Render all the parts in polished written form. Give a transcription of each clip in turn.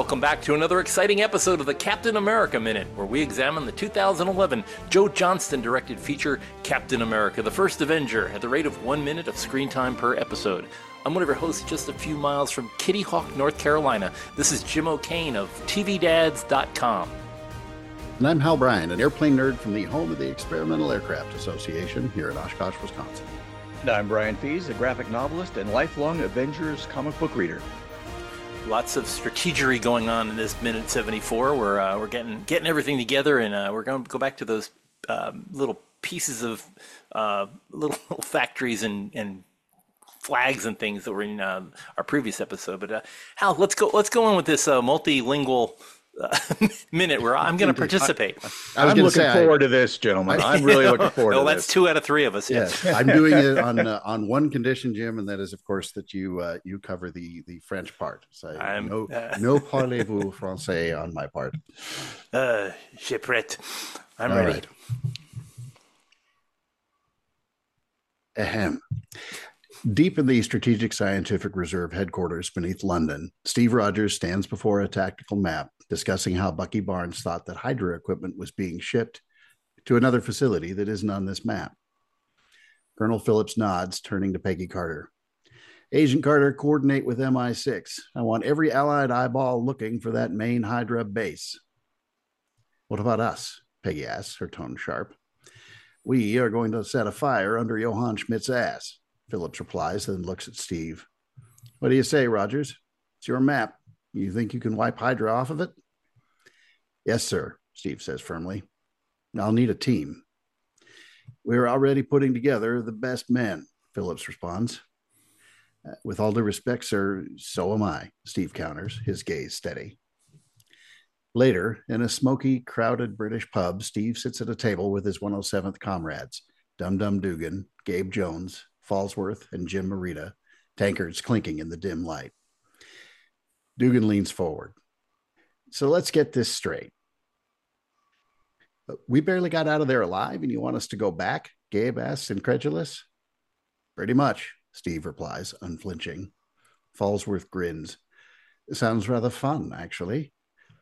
Welcome back to another exciting episode of the Captain America Minute, where we examine the 2011 Joe Johnston-directed feature Captain America, the First Avenger, at the rate of 1 minute of screen time per episode. I'm one of your hosts just a few miles from Kitty Hawk, North Carolina. This is Jim O'Kane of TVDads.com. And I'm Hal Bryan, an airplane nerd from the home of the Experimental Aircraft Association here in Oshkosh, Wisconsin. And I'm Brian Fees, a graphic novelist and lifelong Avengers comic book reader. Lots of strategery going on in this minute 74. We're getting everything together, and we're going to go back to those little pieces of little factories and flags and things that were in our previous episode. But Hal, let's go on with this multilingual minute where I'm going to participate. I'm looking forward to this, gentlemen. I'm really looking forward to this. That's 2 out of 3 of us. Yes, I'm doing it on one condition, Jim, and that is, of course, that you cover the French part. So no parlez-vous français on my part. Je prête. I'm ready. Right. Ahem. Deep in the Strategic Scientific Reserve headquarters beneath London, Steve Rogers stands before a tactical map discussing how Bucky Barnes thought that Hydra equipment was being shipped to another facility that isn't on this map. Colonel Phillips nods, turning to Peggy Carter. Agent Carter, coordinate with MI6. I want every Allied eyeball looking for that main Hydra base. What about us? Peggy asks, her tone sharp. We are going to set a fire under Johann Schmidt's ass. Phillips replies, then looks at Steve. What do you say, Rogers? It's your map. You think you can wipe Hydra off of it? Yes, sir, Steve says firmly. I'll need a team. We're already putting together the best men, Phillips responds. With all due respect, sir, so am I, Steve counters, his gaze steady. Later, in a smoky, crowded British pub, Steve sits at a table with his 107th comrades, Dum Dum Dugan, Gabe Jones, Falsworth, and Jim Morita, tankards clinking in the dim light. Dugan leans forward. So let's get this straight. We barely got out of there alive, and you want us to go back? Gabe asks, incredulous. Pretty much, Steve replies, unflinching. Falsworth grins. Sounds rather fun, actually.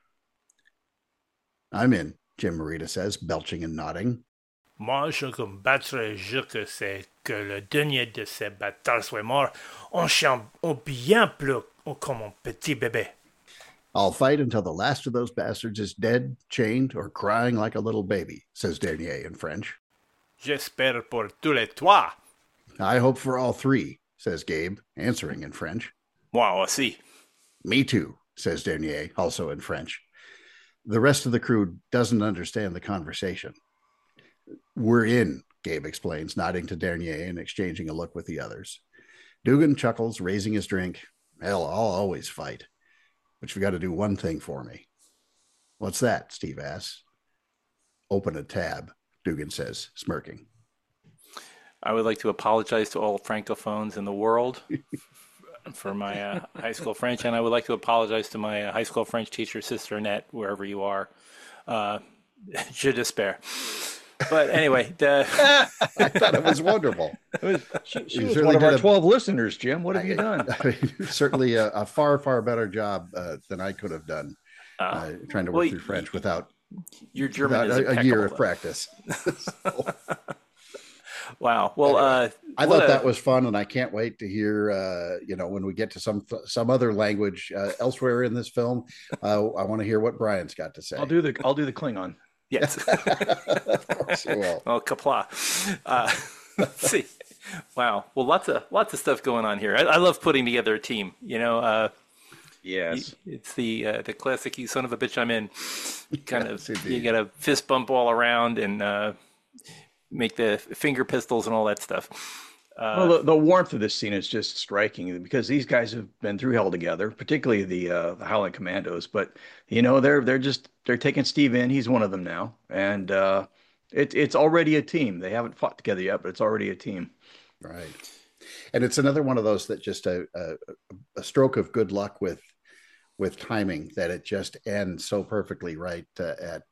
I'm in, Jim Morita says, belching and nodding. Moi, je combattrai, je que c'est que le dernier de ces bâtards soit mort, on chante bien plus comme un petit bébé. I'll fight until the last of those bastards is dead, chained, or crying like a little baby, says Dernier in French. J'espère pour tous les trois. I hope for all 3, says Gabe, answering in French. Moi aussi. Me too, says Dernier, also in French. The rest of the crew doesn't understand the conversation. We're in, Gabe explains, nodding to Dernier and exchanging a look with the others. Dugan chuckles, raising his drink. Hell, I'll always fight. But you've got to do one thing for me. What's that? Steve asks. Open a tab, Dugan says, smirking. I would like to apologize to all Francophones in the world for my high school French, and I would like to apologize to my high school French teacher, Sister Annette, wherever you are. Je despair. But anyway, I thought it was wonderful. She was one of our 12 listeners, Jim. What have you done? Certainly a far, far better job than I could have done trying to work through French without your German is a year of practice. Wow. Well, I thought that was fun, and I can't wait to hear, when we get to some other language elsewhere in this film. I want to hear what Brian's got to say. I'll do the Klingon. Yes. Of course you will. Well, kapla. Let's see. Wow. Well, lots of stuff going on here. I love putting together a team. Yes. It's the classic "you son of a bitch, I'm in" kind of. You got to fist bump all around and make the finger pistols and all that stuff. Well, the warmth of this scene is just striking because these guys have been through hell together, particularly the Howling Commandos. But they're taking Steve in. He's one of them now, and it's already a team. They haven't fought together yet, but it's already a team. Right, and it's another one of those that just a stroke of good luck with timing that it just ends so perfectly right at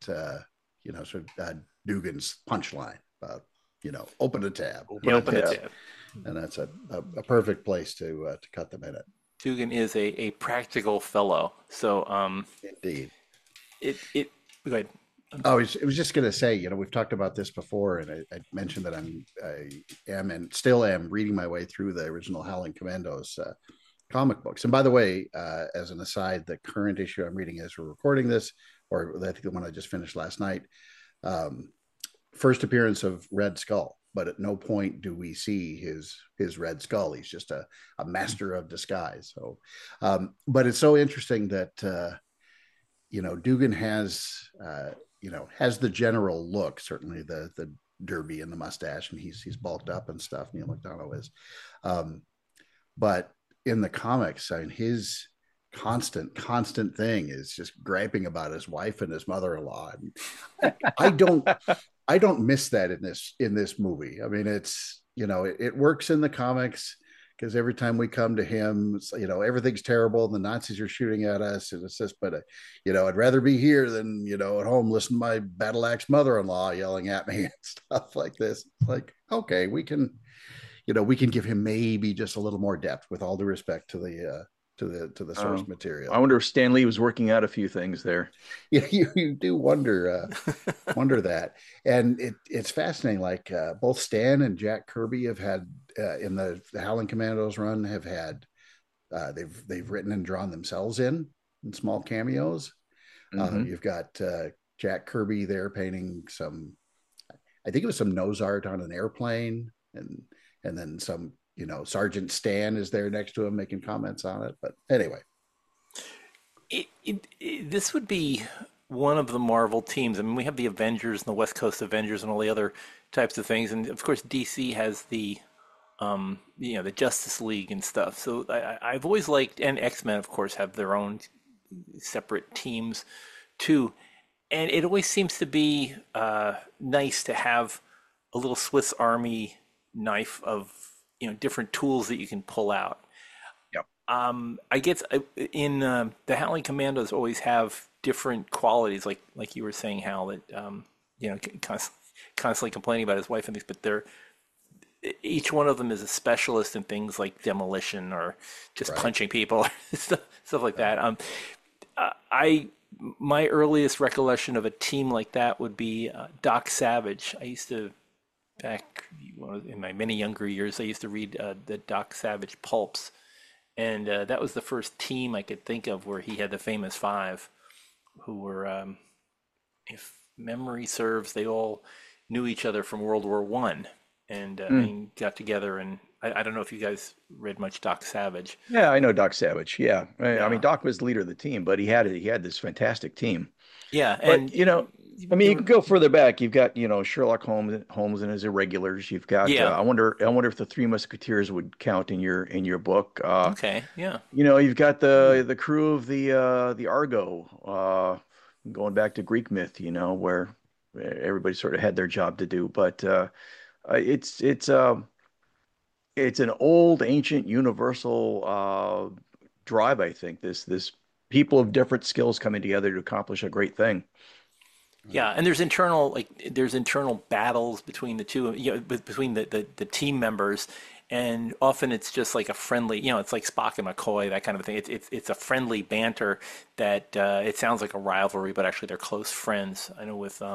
Dugan's punchline about open a tab. Open a tab. And that's a perfect place to cut the minute. Dugan is a practical fellow. So Indeed. it go ahead. Oh, I was just going to say, we've talked about this before, and I mentioned that I am and still am reading my way through the original Howling Commandos comic books. And by the way, as an aside, the current issue I'm reading as we're recording this, or I think the one I just finished last night, first appearance of Red Skull, but at no point do we see his Red Skull. He's just a master of disguise. So, but it's so interesting that Dugan has the general look, certainly the derby and the mustache, and he's bulked up and stuff. Neil McDonough is, but in the comics, I mean, his constant thing is just griping about his wife and his mother-in-law. I don't miss that in this movie. I mean, it's it works in the comics because every time we come to him, everything's terrible. The Nazis are shooting at us, and it's just, but I'd rather be here than at home listening to my battle axe mother-in-law yelling at me and stuff like this. It's like, okay, we can give him maybe just a little more depth, with all due respect to the source material. I wonder if Stan Lee was working out a few things there. Yeah, you do wonder that, and it's fascinating. Like both Stan and Jack Kirby have had in the Howling Commandos run have had they've written and drawn themselves in small cameos. Mm-hmm. You've got Jack Kirby there painting some, I think it was some nose art on an airplane, and then some. Sergeant Stan is there next to him making comments on it. But anyway, this would be one of the Marvel teams. I mean, we have the Avengers and the West Coast Avengers and all the other types of things, and of course, DC has the the Justice League and stuff. So I've always liked, and X-Men, of course, have their own separate teams too. And it always seems to be nice to have a little Swiss Army knife of different tools that you can pull out. Yep. I guess in the Howling Commandos always have different qualities, like you were saying, Hal, that constantly complaining about his wife and things, but each one of them is a specialist in things like demolition or just punching people, stuff like that. My earliest recollection of a team like that would be Doc Savage. I used to. Back in my many younger years, I used to read the Doc Savage pulps, and that was the first team I could think of where he had the famous five, who were, if memory serves, they all knew each other from World War I, and got together. And I don't know if you guys read much Doc Savage. Yeah, I know Doc Savage. Yeah, I mean, Doc was the leader of the team, but he had this fantastic team. Yeah, and I mean, you can go further back. You've got, Sherlock Holmes and his irregulars. You've got. I wonder if the Three Musketeers would count in your book. Okay. Yeah. You've got the crew of the Argo, going back to Greek myth. Where everybody sort of had their job to do, but it's an old, ancient, universal drive. I think this people of different skills coming together to accomplish a great thing. Yeah, and there's internal battles between the two, between the team members, and often it's just like a friendly, it's like Spock and McCoy, that kind of thing. It's a friendly banter that it sounds like a rivalry, but actually they're close friends. I know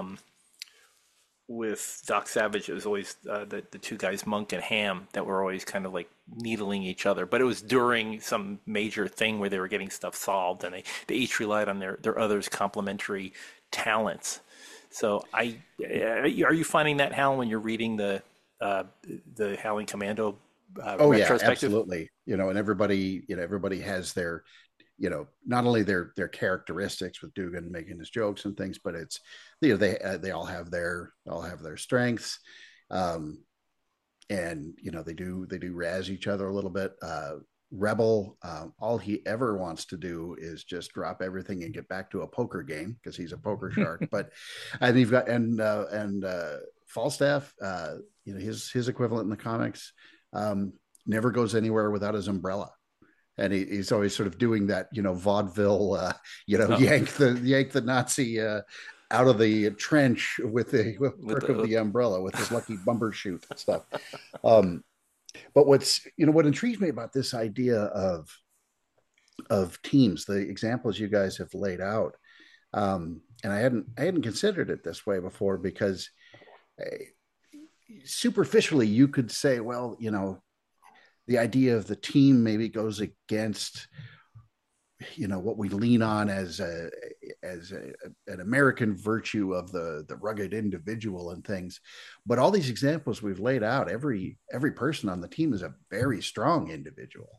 with Doc Savage, it was always the two guys, Monk and Ham, that were always kind of like needling each other. But it was during some major thing where they were getting stuff solved, and they each relied on their others' complementary talents. So are you finding that, Hal, when you're reading the Howling Commando retrospective? Yeah, absolutely. And everybody has their, not only their characteristics with Dugan making his jokes and things, but it's, they all have their strengths. And they do razz each other a little bit. Rebel, all he ever wants to do is just drop everything and get back to a poker game because he's a poker shark. But and you've got Falstaff, his equivalent in the comics, never goes anywhere without his umbrella, and he's always sort of doing that vaudeville, yank the Nazi out of the trench with the crook of the umbrella with his lucky bumbershoot and stuff. But what intrigues me about this idea of of teams, the examples you guys have laid out. And I hadn't considered it this way before because superficially you could say, well, the idea of the team maybe goes against what we lean on an American virtue of the rugged individual and things. But all these examples we've laid out, every person on the team is a very strong individual.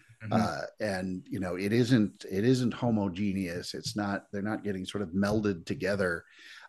And it isn't homogeneous. They're not getting sort of melded together.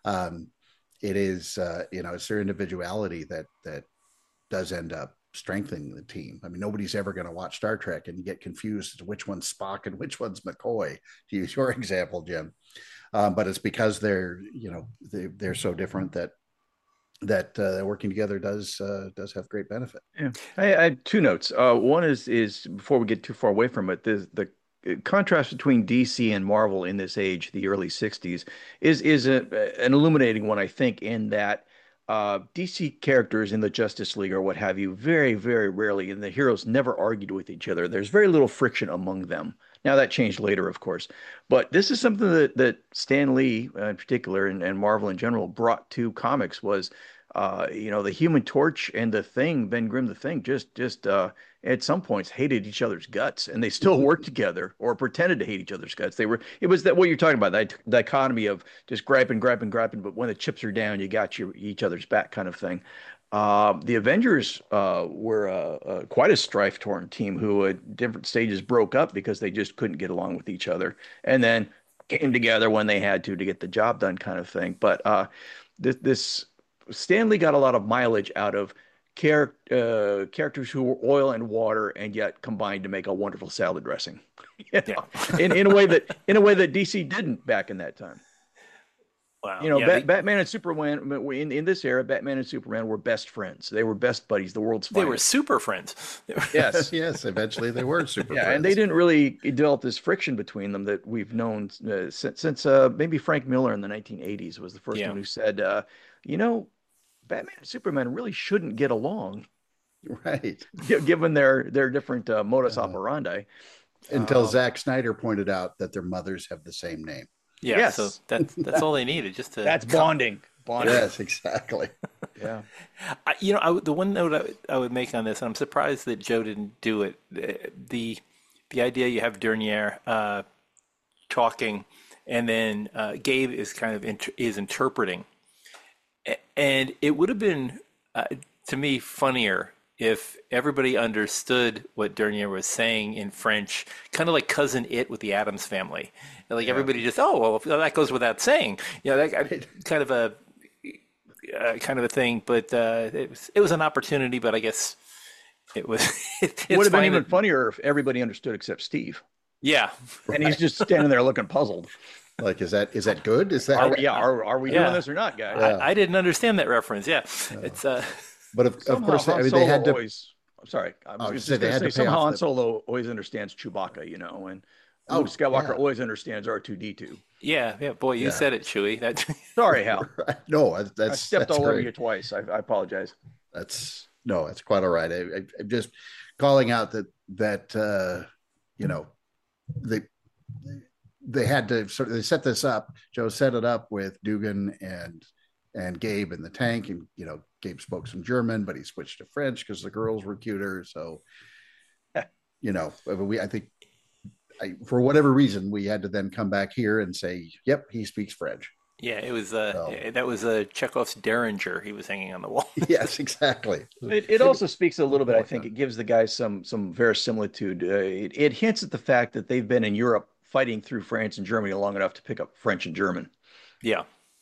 It is it's their individuality that does end up strengthening the team. I mean, nobody's ever going to watch Star Trek and get confused as to which one's Spock and which one's McCoy, to use your example, Jim. But it's because they're so different that working together does have great benefit. Yeah, I had two notes. One is before we get too far away from it, the contrast between DC and Marvel in this age, the early '60s, is an illuminating one, I think, in that DC characters in the Justice League or what have you, very, very rarely, and the heroes never argued with each other. There's very little friction among them. Now that changed later, of course, but this is something that Stan Lee, in particular, and Marvel in general, brought to comics was, the Human Torch and the Thing, Ben Grimm, the Thing, just at some points hated each other's guts, and they still worked together or pretended to hate each other's guts. It was that what you're talking about, that dichotomy of just griping, but when the chips are down, you got each other's back kind of thing. The Avengers were quite a strife-torn team who at different stages broke up because they just couldn't get along with each other, and then came together when they had to get the job done, kind of thing. But this Stan Lee got a lot of mileage out of characters who were oil and water and yet combined to make a wonderful salad dressing. Yeah. in a way that DC didn't back in that time. Wow. Batman and Superman in this era, Batman and Superman were best friends. They were best buddies, the world's finest. They were super friends. Yes. Yes, eventually they were super friends. And they didn't really develop this friction between them that we've known since maybe Frank Miller in the 1980s was the first one who said, Batman and Superman really shouldn't get along, right? Given their different modus operandi. Until Zack Snyder pointed out that their mothers have the same name. Yeah, yes. So that's all they needed, just to. That's bonding. Yes, exactly. Yeah. The one note I would make on this, and I'm surprised that Joe didn't do it. The idea you have Dernier talking, and then Gabe is kind of is interpreting. And it would have been, to me, funnier if everybody understood what Dernier was saying in French, kind of like Cousin It with the Addams Family. Like everybody just, that goes without saying. That kind of a thing. But it was an opportunity. But I guess it was. It would have been even funnier if everybody understood except Steve. Yeah, and he's just standing there looking puzzled. Like, is that good? Is that are we doing this or not, guys? I didn't understand that reference. Yeah, it's but of course, I mean, they had to. I'm sorry, I was just going to say somehow Han Solo always understands Chewbacca, and Luke Skywalker always understands R2-D2. Yeah. Boy, you said it, Chewie. Sorry, Hal. No, I stepped all over you twice. I apologize. That's quite all right. I'm just calling out that they had to they set this up. Joe set it up with Dugan and Gabe in the tank, and Gabe spoke some German, but he switched to French because the girls were cuter. So, I think for whatever reason we had to then come back here and say, "Yep, he speaks French." Yeah, it was that was Chekhov's Derringer he was hanging on the wall. Yes, exactly. It also speaks a little bit. I think it gives the guys some verisimilitude. It hints at the fact that they've been in Europe fighting through France and Germany long enough to pick up French and German. Yeah.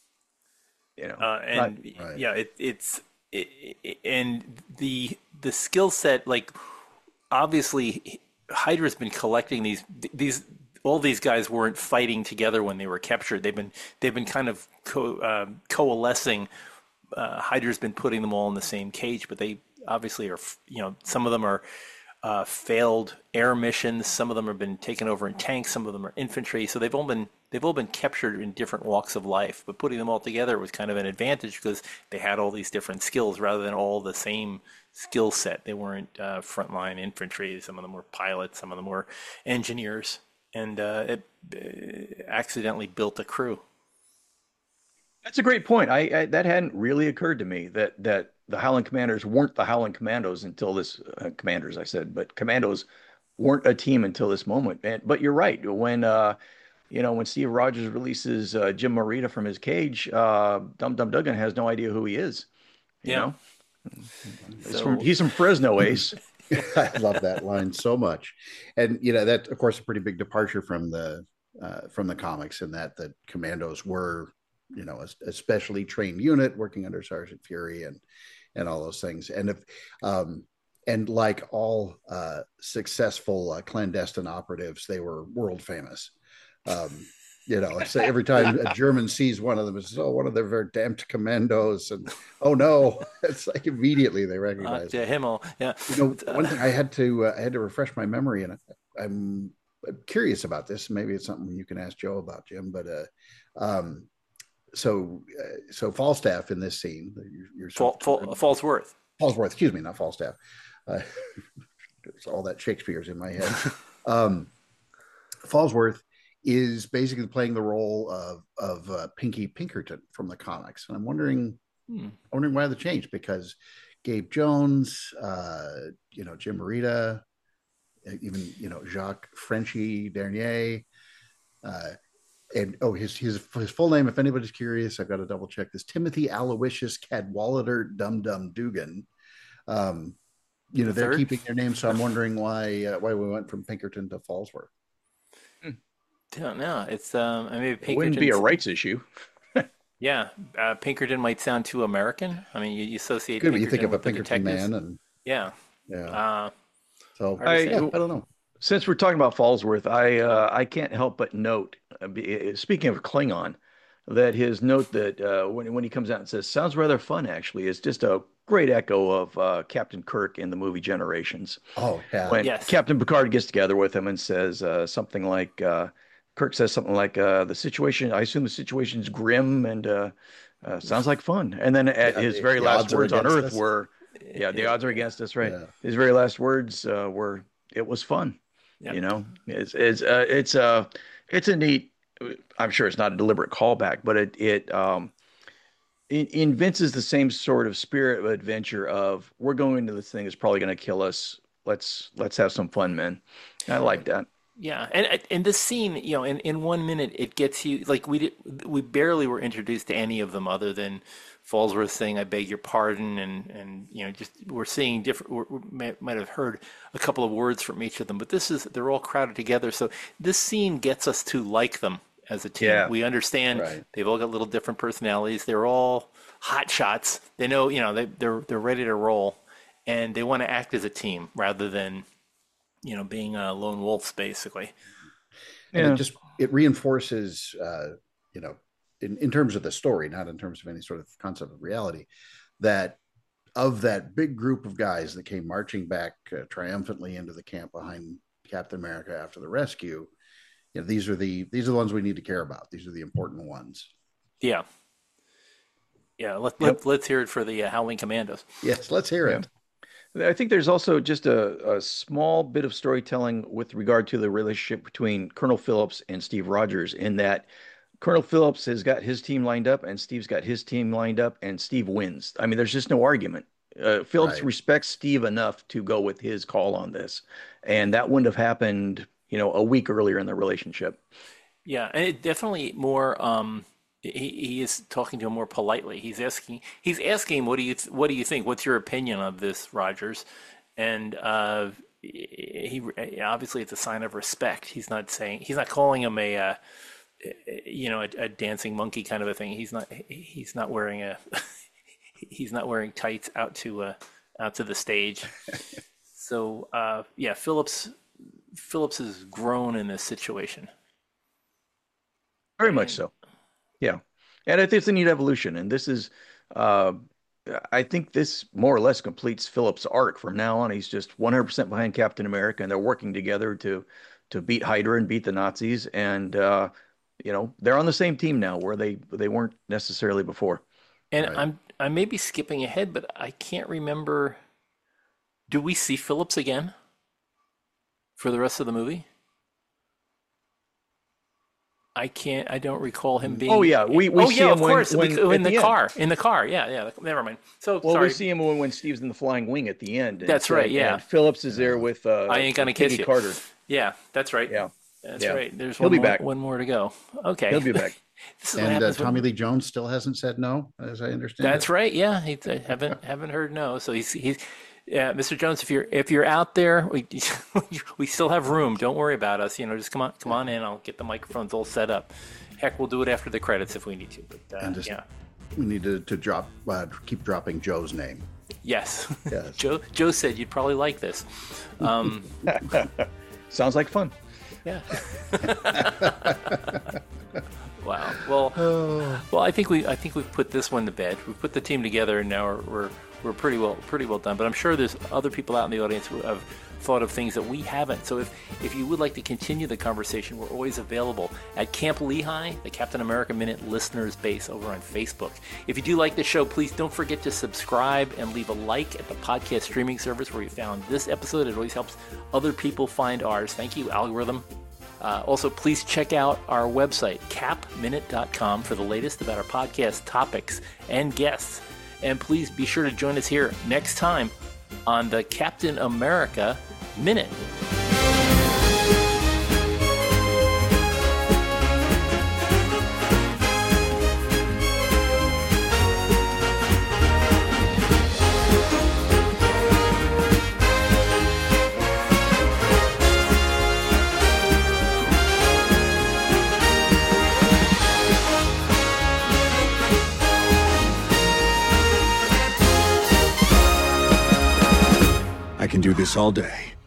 And the skill set, like, obviously Hydra's been collecting these all these guys weren't fighting together when they were captured. They've been kind of coalescing. Hydra's been putting them all in the same cage, but they obviously are, some of them are failed air missions. Some of them have been taken over in tanks. Some of them are infantry. So they've all been captured in different walks of life. But putting them all together was kind of an advantage because they had all these different skills rather than all the same skill set. They weren't frontline infantry. Some of them were pilots. Some of them were engineers. and it accidentally built a crew. That's a great point. I that hadn't really occurred to me that the Howling Commanders weren't the Howling Commandos until this Commanders I said, but Commandos weren't a team until this moment. But you're right. When Steve Rogers releases Jim Morita from his cage, Dum Dum Dugan has no idea who he is. You Yeah. know, So he's from Fresno, Ace. I love that line so much, and that of course a pretty big departure from the comics in that the Commandos were a specially trained unit working under Sergeant Fury and all those things, and if and like all successful clandestine operatives, they were world famous. So every time a German sees one of them, it's one of their Verdammte Commandos, and oh no, it's like immediately they recognize Der Himmel, yeah. One thing I had to refresh my memory, and I'm curious about this. Maybe it's something you can ask Joe about, Jim. But so Falstaff in this scene, Falsworth. Falsworth, excuse me, not Falstaff. All that Shakespeare's in my head. Falsworth is basically playing the role of Pinky Pinkerton from the comics, and I'm wondering why the change, because Gabe Jones, Jim Morita, even Jacques Frenchy Dernier, and his full name, if anybody's curious, I've got to double check this: Timothy Aloysius Cadwallader Dum Dum Dugan. They're keeping their name, so I'm wondering why we went from Pinkerton to Falsworth. Don't know. It's maybe Pinkerton. It wouldn't be a rights issue. Yeah, Pinkerton might sound too American. I mean, you associate. Good, Pinkerton you think of a with the Pinkerton detectives. man, and yeah. So I don't know. Since we're talking about Falsworth, I can't help but note, speaking of Klingon, that his note that when he comes out and says, "Sounds rather fun," actually, is just a great echo of Captain Kirk in the movie Generations. Oh yeah. When Yes. Captain Picard gets together with him and says something like, Kirk says something like, "The situation, I assume the situation's grim and sounds like fun." And then his very the last odds are words on against Earth us. were, the odds are against us, right? Yeah. His very last words were, "It was fun." Yeah. It's a neat. I'm sure it's not a deliberate callback, but it evinces the same sort of spirit of adventure of, we're going into this thing that's probably going to kill us. Let's have some fun, man. I like that. Yeah, and this scene, in 1 minute, it gets you like we barely were introduced to any of them other than Falsworth saying, "I beg your pardon," and just we're seeing different. We might have heard a couple of words from each of them, but they're all crowded together. So this scene gets us to like them as a team. Yeah. We understand Right. they've all got little different personalities. They're all hot shots. They know, they're ready to roll, and they want to act as a team rather than being lone wolves, basically. And it reinforces in terms of the story, not in terms of any sort of concept of reality, that of that big group of guys that came marching back triumphantly into the camp behind Captain America after the rescue, these are the ones we need to care about. These are the important ones. Yeah. Let's hear it for the Howling Commandos. Yes, let's hear it. I think there's also just a small bit of storytelling with regard to the relationship between Colonel Phillips and Steve Rogers, in that Colonel Phillips has got his team lined up and Steve's got his team lined up, and Steve wins. I mean, there's just no argument. Phillips Right. respects Steve enough to go with his call on this, and that wouldn't have happened, a week earlier in the relationship. Yeah, and it definitely more. He is talking to him more politely. He's asking, what do you think? What's your opinion of this, Rogers? And he obviously it's a sign of respect. He's not calling him a dancing monkey kind of a thing. He's not wearing he's not wearing tights out to the stage. So Phillips has grown in this situation. Very much so. Yeah. And I think it's a neat evolution. And this is, I think this more or less completes Phillips' arc. From now on, he's just 100% behind Captain America, and they're working together to beat Hydra and beat the Nazis. And, they're on the same team now, where they weren't necessarily before. And Right. I may be skipping ahead, but I can't remember. Do we see Phillips again for the rest of the movie? I don't recall him being. Oh yeah, we see him of course, when in at the car. end. In the car, yeah. Never mind. So Well, sorry. we see him when Steve's in the flying wing at the end. That's right, yeah. And Phillips is there with I ain't gonna kiss Peggy you. Carter. Yeah, that's right. Yeah, That's yeah. right. There's He'll be back. one more to go. Okay, He'll be back. This is what And happens when- Tommy Lee Jones still hasn't said no, as I understand. That's right. Yeah, haven't heard no. So he's Mr. Jones. If you're out there, we still have room. Don't worry about us. Just come on in. I'll get the microphones all set up. Heck, we'll do it after the credits if we need to. But And just- yeah, We need to drop, keep dropping Joe's name. yes. Yes. Joe said you'd probably like this. Sounds like fun. Yeah. Wow. Well, I think we've put this one to bed. We've put the team together, and now we're pretty well done. But I'm sure there's other people out in the audience who have thought of things that we haven't. So if you would like to continue the conversation, we're always available at Camp Lehigh, the Captain America Minute listeners base over on Facebook. If you do like the show, please don't forget to subscribe and leave a like at the podcast streaming service where you found this episode. It always helps other people find ours. Thank you, algorithm. Also, please check out our website, capminute.com, for the latest about our podcast topics and guests. And please be sure to join us here next time on the Captain America Minute. I can do this all day.